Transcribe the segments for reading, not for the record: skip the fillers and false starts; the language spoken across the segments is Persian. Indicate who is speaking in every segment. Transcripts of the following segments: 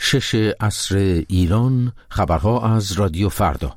Speaker 1: 6 عصر ایران. خبرها از رادیو فردا.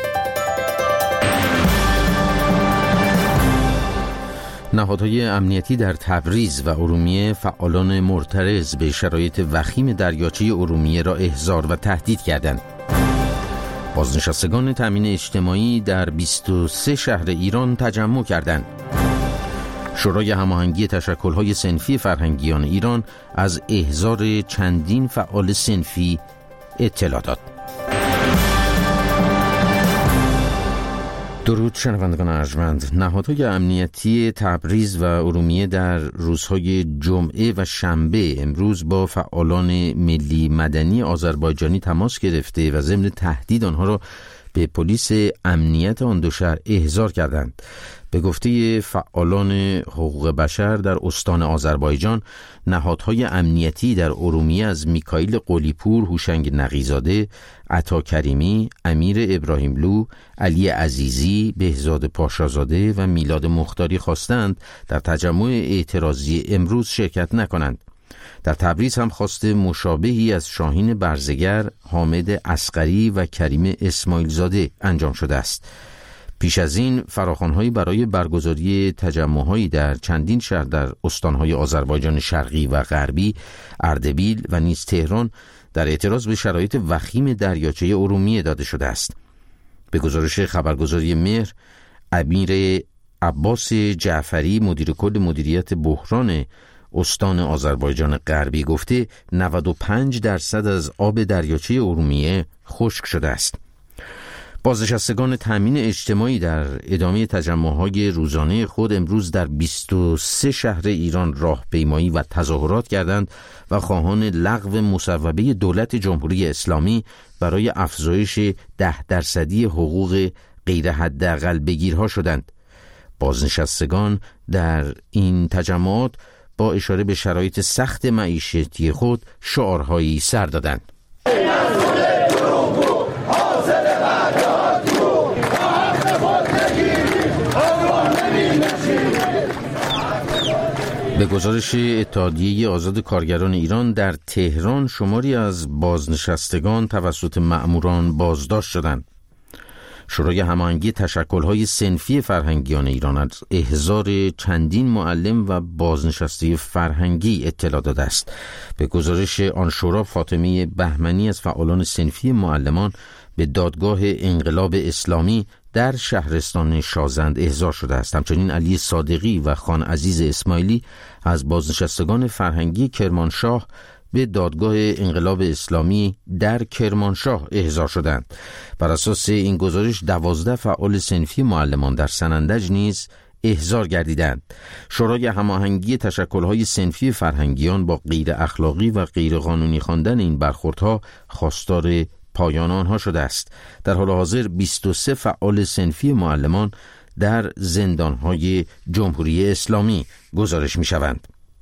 Speaker 1: نهادهای امنیتی در تبریز و ارومیه فعالان معترض به شرایط وخیم دریاچه ارومیه را احضار و تهدید کردند. بازنشستگان تامین اجتماعی در 23 شهر ایران تجمع کردند. شورای هماهنگی تشکل‌های صنفی فرهنگیان ایران از احضار چندین فعال صنفی اطلاع داد. درود شنوندگان ارجمند. نهادهای امنیتی تبریز و ارومیه در روزهای جمعه و شنبه امروز با فعالان ملی مدنی آذربایجانی تماس گرفته و ضمن تهدید آنها را به پلیس امنیت آن دو شهر احضار کردند. به گفته فعالان حقوق بشر در استان آذربایجان، نهادهای امنیتی در ارومیه از میکائیل قلی‌پور، هوشنگ نقی‌زاده، عطا کریمی، امیر ابراهیملو، علی عزیزی، بهزاد پاشازاده و میلاد مختاری خواستند در تجمع اعتراضی امروز شرکت نکنند. در تبریز هم خواست مشابهی از شاهین برزگر، حامد اصغری و کریم اسماعیل زاده انجام شده است. پیش از این فراخوان‌هایی برای برگزاری تجمع‌هایی در چندین شهر در استان‌های آذربایجان شرقی و غربی، اردبیل و نیز تهران در اعتراض به شرایط وخیم دریاچه ارومیه داده شده است. به گزارش خبرگزاری مهر، امیر عباس جعفری، مدیر کل مدیریت بحران استان آذربایجان غربی، گفته 95% از آب دریاچه ارومیه خشک شده است. بازنشستگان تامین اجتماعی در ادامه تجمع‌های روزانه خود امروز در 23 شهر ایران راهپیمایی و تظاهرات کردند و خواهان لغو مصوبه دولت جمهوری اسلامی برای افزایش 10% حقوق غیر حداقل بگیرها شدند. بازنشستگان در این تجمعات با اشاره به شرایط سخت معیشتی خود شعارهایی سر دادند. به گزارش اتحادیه آزاد کارگران ایران، در تهران شماری از بازنشستگان توسط مأموران بازداشت شدند. شورای هماهنگی تشکل‌های صنفی فرهنگیان ایران از احضار چندین معلم و بازنشسته فرهنگی اطلاع داده است. به گزارش آن شورا، فاطمه بهمنی از فعالان صنفی معلمان به دادگاه انقلاب اسلامی در شهرستان شازند احضار شده است. همچنین علی صادقی و خان عزیز اسماعیلی از بازنشستگان فرهنگی کرمانشاه به دادگاه انقلاب اسلامی در کرمانشاه احضار شدند. بر اساس این گزارش 12 فعال صنفی معلمان در سنندج نیز احضار گردیدند. شورای هماهنگی تشکل‌های صنفی فرهنگیان با غیر اخلاقی و غیر قانونی خواندن این برخوردها خواستار پایان آنها شده است. در حال حاضر 23 فعال صنفی معلمان در زندان‌های جمهوری اسلامی گزارش می‌شوند.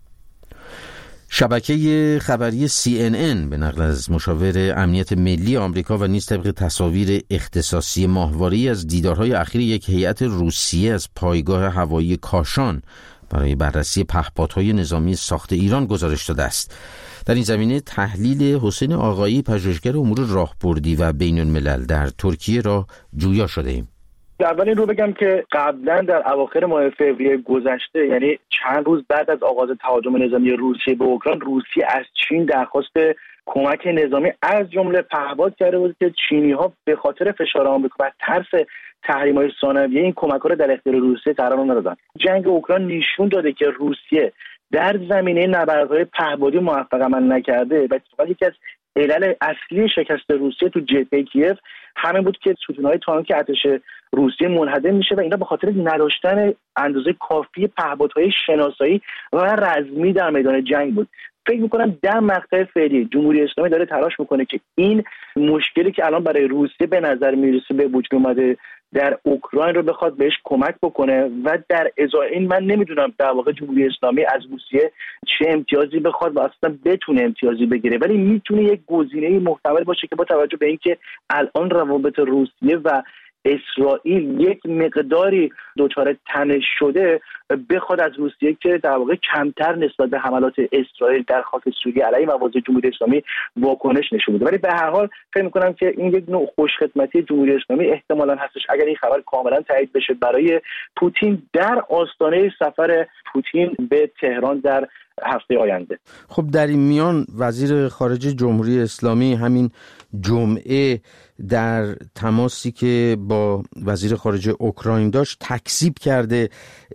Speaker 1: شبکه خبری CNN به نقل از مشاور امنیت ملی آمریکا و نیز طبق تصاویر اختصاصی ماهواره‌ای از دیدارهای اخیر یک هیئت روسیه از پایگاه هوایی کاشان برای بررسی پهپادهای نظامی ساخت ایران گزارش داده است. در این زمینه تحلیل حسین آقایی، پژوهشگر امور راهبردی و بین الملل در ترکیه را جویا شده ایم.
Speaker 2: اول این رو بگم که قبلا در اواخر ماه فوریه گذشته، یعنی چند روز بعد از آغاز تهاجم نظامی روسیه به اوکراین، روسیه از چین درخواست کمک نظامی از جمله پهپاد کرده بود که چینی‌ها به خاطر فشار آمریکا و ترس تحریم‌های ثانویه این کمک‌ها رو در اختیار روسیه قرار ندادن. جنگ اوکراین نشون داده که روسیه در زمینه نبردهای پهپادی موفق عمل نکرده و اتفاقا یکی از علل اصلی شکست روسیه تو جبهه کیف همین بود که ستون‌های تانک ارتش روسیه منهدم میشه و اینا به خاطر نداشتن اندازه کافی پهپادهای شناسایی و رزمی در میدان جنگ بود. فکر میکنم در مقطع فعلی جمهوری اسلامی داره تلاش میکنه که این مشکلی که الان برای روسیه به نظر میرسه به وجود اومده در اوکراین رو بخواد بهش کمک بکنه و در ازای این من نمیدونم در واقع جمهوری اسلامی از روسیه چه امتیازی بخواد و اصلا بتونه امتیازی بگیره، ولی میتونه یک گزینه محتمل باشه که با توجه به اینکه الان روابط روسیه و اسرائیل یک مقداری دچار تنش شده بخواد از روسیه که در واقع کمتر نسبت به حملات اسرائیل در خاک سوریه علیه مواضع جمهوری اسلامی واکنش نشون بده. ولی به هر حال فکر می‌کنم که این یک نوع خوشخدمتی جمهوری اسلامی احتمالاً هستش اگر این خبر کاملا تایید بشه برای پوتین در آستانه سفر پوتین به تهران در هفته آینده.
Speaker 1: خب در این میان وزیر خارجه جمهوری اسلامی همین جمعه در تماسی که با وزیر خارجه اوکراین داشت تکذیب کرده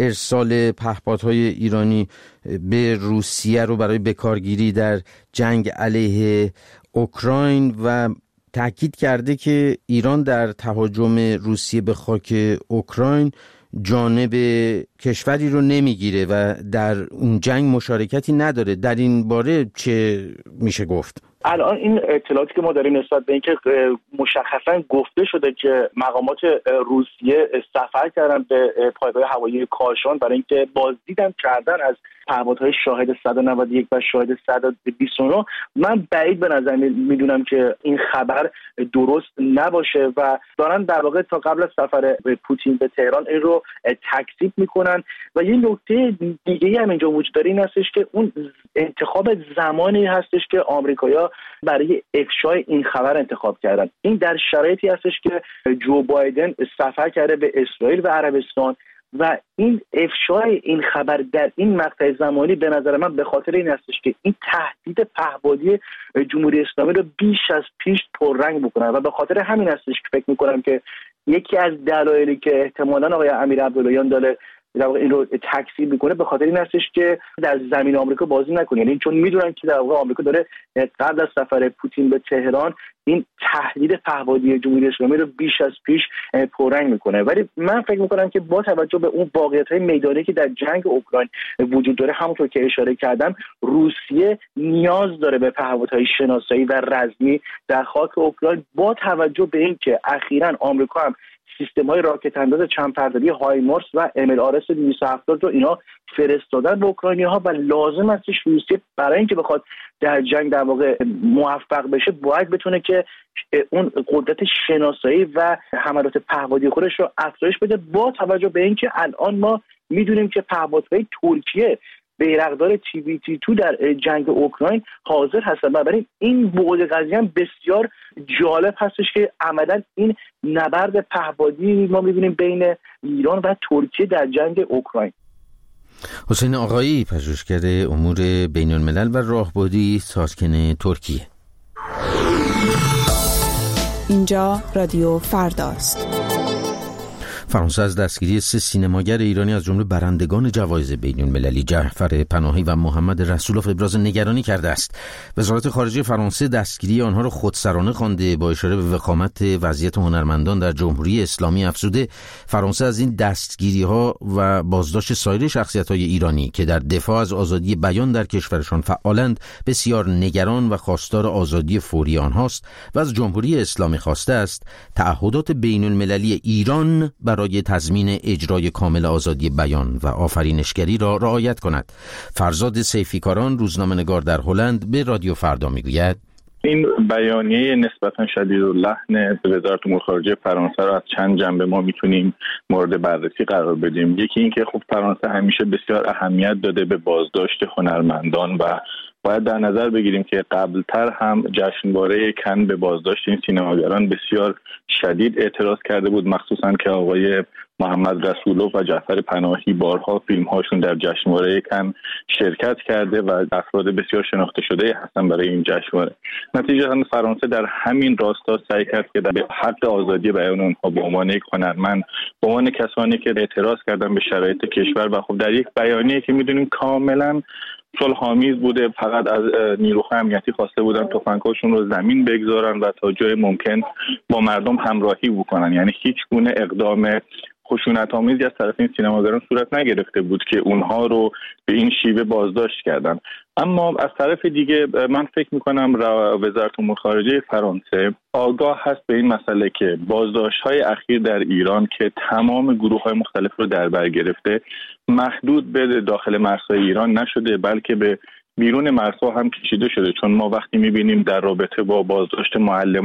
Speaker 1: ارسال پهپادهای ایرانی به روسیه رو برای بکارگیری در جنگ علیه اوکراین و تاکید کرده که ایران در تهاجم روسیه به خاک اوکراین جانب کشوری رو نمیگیره و در اون جنگ مشارکتی نداره. در این باره چه میشه گفت؟
Speaker 2: الان این اطلاعاتی که ما داریم نسبت به اینکه مشخصا گفته شده که مقامات روسیه سفر کردن به پایگاه هوایی کاشان برای اینکه بازدیدم کردن از پهپادهای شاهد 191 و شاهد 129. من بعید به نظر میدونم که این خبر درست نباشه و دارن در واقع تا قبل از سفر پوتین به تهران این رو تکذیب میکنن. و یه نکته دیگه هم اینجا وجود داره، این هستش که اون انتخاب زمانی هستش که آمریکایی‌ها برای افشای این خبر انتخاب کردن. این در شرایطی هستش که جو بایدن سفر کرده به اسرائیل و عربستان و این افشای این خبر در این مقطع زمانی به نظر من به خاطر این هستش که این تهدید پهپادی جمهوری اسلامی رو بیش از پیش پررنگ بکنن و به خاطر همین هستش که فکر می‌کنم که یکی از دلایلی که احتمالاً آقای امیر عبداللهیان داره در واقع این رو تکذیب میکنه به خاطر این هستش که در زمین آمریکا بازی نکنه. یعنی چون میدونن که در واقع آمریکا داره قبل از سفر پوتین به تهران این تهدید پهپادی جمهوری اسلامی رو بیش از پیش پررنگ میکنه. ولی من فکر میکنم که با توجه به اون واقعیت‌های میدانی که در جنگ اوکراین وجود داره، همونطور که اشاره کردم، روسیه نیاز داره به پهپادهای شناسایی و رزمی در خاک اوکراین با توجه به اینکه اخیراً آمریکا هم سیستم‌های راکت انداز چند پرده هایمارس و MLRS 270 رو اینا فرستادن به اوکراینی‌ها و لازم است روسیه برای اینکه بخواد در جنگ در واقع موفق بشه باید بتونه که اون قدرت شناسایی و حملات پهپادی خودش رو افزایش بده با توجه به اینکه الان ما میدونیم که پهپادهای ترکیه بیرقدار TBT2 در جنگ اوکراین حاضر هستن. بنابراین این بعد قضیه هم بسیار جالب هستش که عملاً این نبرد پهپادی ما می‌بینیم بین ایران و ترکیه در جنگ اوکراین.
Speaker 1: حسین آقایی، پژوهشگر امور بین الملل و راهبردی، ساکن ترکیه.
Speaker 3: اینجا رادیو فرداست.
Speaker 1: فرانسه از دستگیری 3 سینماگر ایرانی از جمله برندگان جوایز بین‌المللی جعفر پناهی و محمد رسولوف ابراز نگرانی کرده است. وزارت خارجه فرانسه دستگیری آنها را خودسرانه خوانده. با اشاره به وخامت وضعیت هنرمندان در جمهوری اسلامی افزوده فرانسه از این دستگیری‌ها و بازداشت سایر شخصیت‌های ایرانی که در دفاع از آزادی بیان در کشورشان فعالند بسیار نگران و خواستار آزادی فوری آنهاست و از جمهوری اسلامی خواسته است تعهدات بین‌المللی ایران برای تضمین اجرای کامل آزادی بیان و آفرینشگری را رعایت کند. فرزاد سیفیکاران، روزنامه‌نگار در هلند، به رادیو فردا میگوید
Speaker 4: این بیانیه نسبتا شدیداللحن وزارت امور خارجه فرانسه را از چند جنبه ما میتونیم مورد بررسی قرار بدیم. یکی این که خب فرانسه همیشه بسیار اهمیت داده به بازداشت هنرمندان و باید در نظر بگیریم که قبلتر هم جشنواره کن به بازداشت این سینماگران بسیار شدید اعتراض کرده بود، مخصوصا که آقای محمد رسولوف و جعفر پناهی بارها فیلم‌هاشون در جشنواره کن شرکت کرده و افراد بسیار شناخته شده هستن برای این جشنواره. نتیجتاً فرانسه در همین راستا سعی کرد که در حق آزادی بیان اونها به عنوان یک هنرمند، به عنوان کسانی که اعتراض کردن به شرایط کشور و خب در یک بیانیه که می‌دونیم کاملاً صلح‌آمیز بوده، فقط از نیروهای امنیتی خواسته بودن تفنگ‌هاشون رو زمین بگذارن و تا جای ممکن با مردم همراهی بکنن. یعنی هیچ گونه اقدام خشونت‌آمیزی از طرف این سینماگران صورت نگرفته بود که اونها رو به این شیوه بازداشت کردن. اما از طرف دیگه من فکر می‌کنم وزارت امور خارجه فرانسه آگاه هست به این مسئله که بازداشت‌های اخیر در ایران که تمام گروه‌های مختلف رو در بر گرفته محدود به داخل مرزهای ایران نشده، بلکه به بیرون مرزها هم کشیده شده. چون ما وقتی می‌بینیم در رابطه با بازداشت معلمان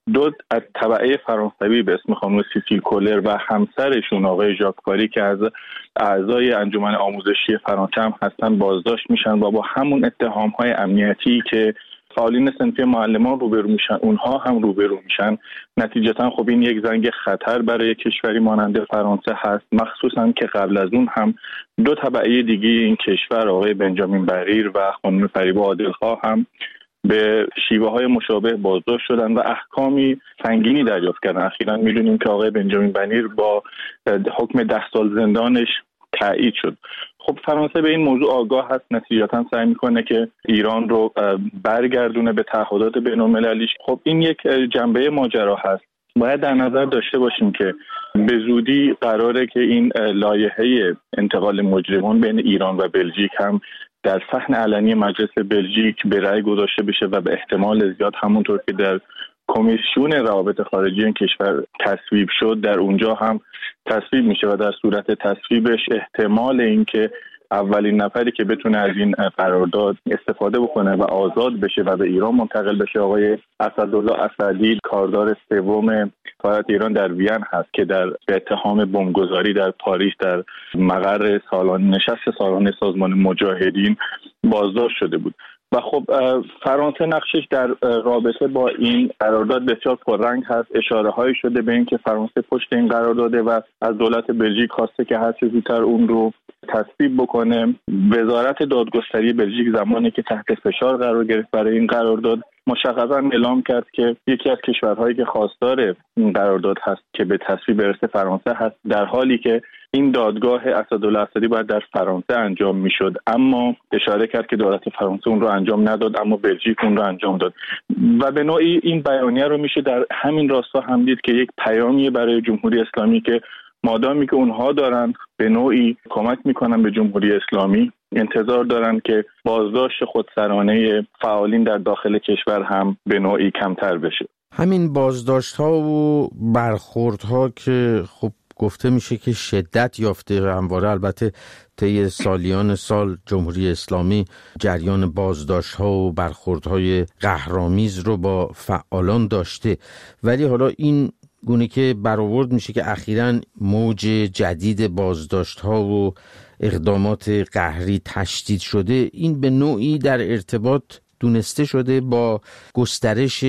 Speaker 4: دو از تبعه فرانسوی به اسم خانم سیسیل کولر و همسرشون آقای ژاک پاری که از اعضای انجمن آموزشی فرانسه هم هستن بازداشت میشن و با همون اتهام‌های امنیتی که فعالین صنفی معلمان روبرو میشن اونها هم روبرو میشن. نتیجتا خب این یک زنگ خطر برای کشوری مانند فرانسه هست، مخصوصا که قبل از اون هم دو تبعه دیگه این کشور آقای بنجامین بغیر و خانم فریبا عادلخواه هم به شیوه های مشابه بازداشت شدن و احکامی سنگینی دریافت کردن. اخیراً میدونیم که آقای بنجامین بغیر با حکم 10 سال زندانش تایید شد. خب فرانسه به این موضوع آگاه هست، نتیجتا سعی میکنه که ایران رو برگردونه به تعهدات بین‌المللیش. خب این یک جنبه ماجرا هست. باید در نظر داشته باشیم که به زودی قراره که این لایحه انتقال مجرمان بین ایران و بلژیک هم در صحن علنی مجلس بلژیک به رأی گذاشته بشه و به احتمال زیاد همونطور که در کمیسیون روابط خارجی این کشور تصویب شد در اونجا هم تصویب میشه و در صورت تصویبش احتمال این که اولین نفری که بتونه از این قرارداد استفاده بکنه و آزاد بشه و به ایران منتقل بشه آقای اسدالله اسدی، کاردار سوم سفارت ایران در وین هست که در اتهام بمبگذاری در پاریس در مقر نشست سالانه سازمان مجاهدین بازداشت شده بود. و خب فرانسه نقشش در رابطه با این قرارداد بسیار پررنگ هست. اشاره هایی شده به این که فرانسه پشت این قرارداده و از دولت بلژیک خواسته که هر چه زودتر اون رو تصویب بکنه. وزارت دادگستری بلژیک زمانی که تحت فشار قرار گرفت برای این قرارداد مشخصا اعلام کرد که یکی از کشورهایی که خواستار این قرارداد هست که به تصویب برسه فرانسه هست، در حالی که این دادگاه اسدالله اسدی باید در فرانسه انجام میشد، اما اشاره کرد که دولت فرانسه اون رو انجام نداد اما بلژیک اون رو انجام داد. و به نوعی این بیانیه رو میشه در همین راستا هم دید که یک پیامی برای جمهوری اسلامی که مادامی که اونها دارن به نوعی کمک میکنن به جمهوری اسلامی، انتظار دارن که بازداشت خودسرانه فعالین در داخل کشور هم به نوعی کمتر بشه.
Speaker 1: همین بازداشت ها و برخورد ها که خب گفته میشه که شدت یافته همواره، البته طی سالیان سال جمهوری اسلامی جریان بازداشت ها و برخورد های قهرآمیز رو با فعالان داشته، ولی حالا این گونه که برآورد میشه که اخیراً موج جدید بازداشت ها و اقدامات قهری تشدید شده، این به نوعی در ارتباط دونسته شده با گسترش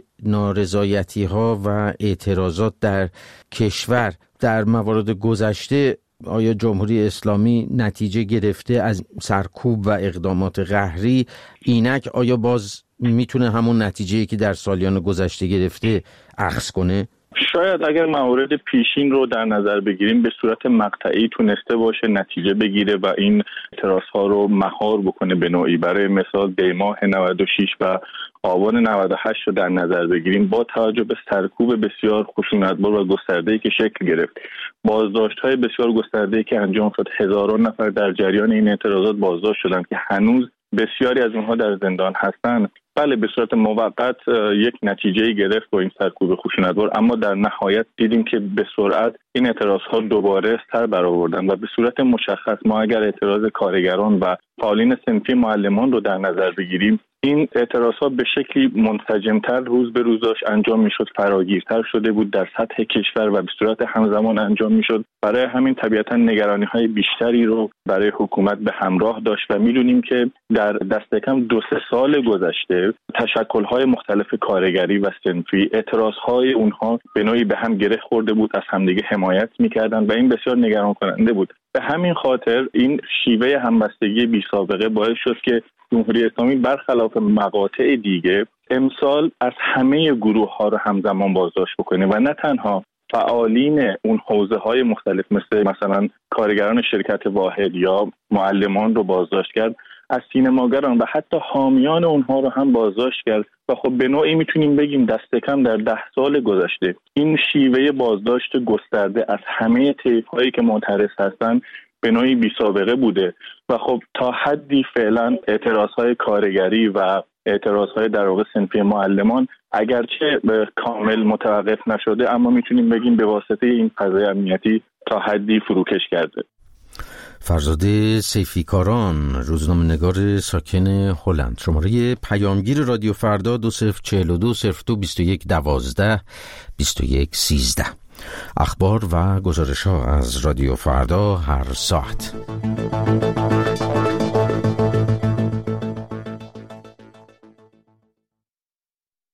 Speaker 1: نارضایتی ها و اعتراضات در کشور. در موارد گذشته آیا جمهوری اسلامی نتیجه گرفته از سرکوب و اقدامات قهری؟ اینک آیا باز میتونه همون نتیجه‌ای که در سالیان گذشته گرفته اخذ کنه؟
Speaker 4: شاید اگر موارد پیشین رو در نظر بگیریم به صورت مقطعی تونسته باشه نتیجه بگیره و این اعتراض‌ها رو مهار بکنه به نوعی. برای مثال دیماه 96 و آبان 98 رو در نظر بگیریم، با توجه به سرکوب بسیار خشونتبار و گسترده‌ای که شکل گرفت، بازداشت‌های بسیار گسترده‌ای که انجام شد، هزاران نفر در جریان این اعتراضات بازداشت شدند که هنوز بسیاری از اونها در زندان هستند. بله به صورت موقت یک نتیجه‌ای گرفت با این سرکوب خشونتبار، اما در نهایت دیدیم که به سرعت این اعتراض‌ها دوباره سر برآوردن و به صورت مشخص ما اگر اعتراض کارگران و فعالین صنفی معلمان رو در نظر بگیریم، این اعتراض‌ها به شکلی منسجم‌تر روز به روز داشت انجام می‌شد، فراگیرتر شده بود در سطح کشور و به صورت همزمان انجام می‌شد. برای همین طبیعتاً نگرانی‌های بیشتری رو برای حکومت به همراه داشت و می‌دونیم که در دست کم 2-3 سال گذشته تشکل‌های مختلف کارگری و صنفی اعتراض‌های اونها به نوعی به هم گره خورده بود، از همدیگه حمایت می‌کردن و این بسیار نگران کننده بود. به همین خاطر این شیوه همبستگی بی‌سابقه باعث شد که جمهوری اسلامی برخلاف مقاطع دیگه امسال از همه گروه‌ها رو همزمان بازداشت بکنه و نه تنها فعالین اون حوزه‌های مختلف مثلا کارگران شرکت واحد یا معلمان رو بازداشت کرد، از سینماگران و حتی حامیان اونها رو هم بازداشت کرد. و خب به نوعی میتونیم بگیم دست کم در 10 سال گذشته این شیوه بازداشت گسترده از همه طیف‌هایی که معترض هستن به نوعی بی‌سابقه بوده و خب تا حدی فعلا اعتراضهای کارگری و اعتراضهای در واقع صنفی معلمان اگرچه به کامل متوقف نشده، اما میتونیم بگیم به واسطه این فضای امنیتی تا حدی فروکش کرده.
Speaker 1: فرزاده سیفیکاران، روزنامه‌نگار ساکن هلند. شماره پیامگیر رادیو فردا 2042 02 21 12 21 13. اخبار و گزارش‌ها از رادیو فردا هر ساعت.